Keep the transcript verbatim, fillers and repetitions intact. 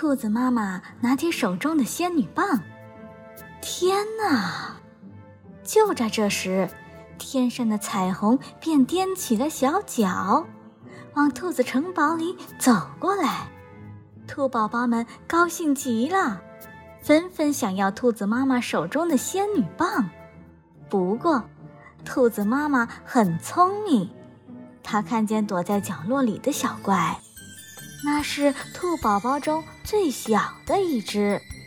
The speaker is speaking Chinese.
兔子妈妈拿起手中的仙女棒，天哪！就在这时，天上的彩虹便踮起了小脚，往兔子城堡里走过来。兔宝宝们高兴极了，纷纷想要兔子妈妈手中的仙女棒。不过，兔子妈妈很聪明，她看见躲在角落里的小怪，那是兔宝宝中最小的一只。